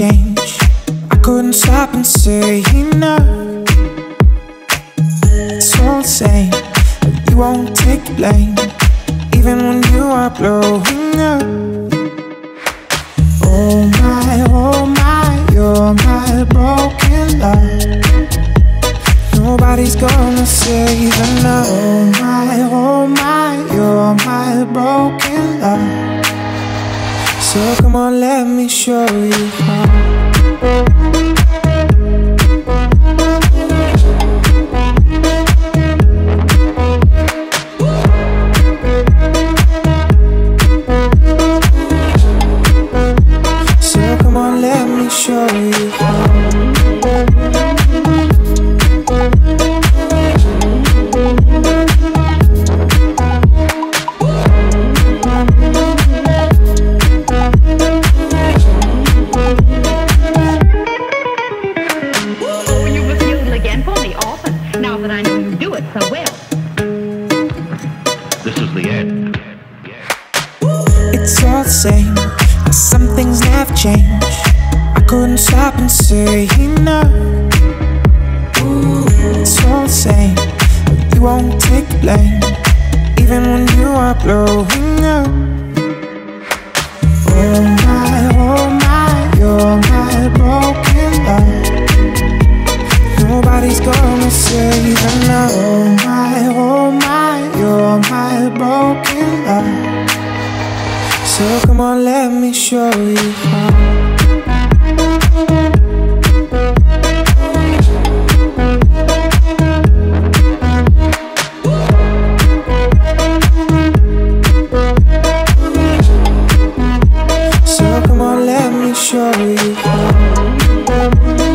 change. I couldn't stop and say enough. It's all the same, but you won't take the blame, even when you are blowing up. Oh my, you're my broken love. Nobody's gonna save enough. Oh my, you're my broken love. So come on, let me show you how. So come on, let me show you how. It's all the same, how some things never change. I couldn't stop and say enough. It's all the same, but you won't take the blame, even when you are blowing up. Oh my, you're my broken love. Nobody's gonna save enough. Oh my, you're my broken love. So come on, let me show you how. So come on, let me show you how.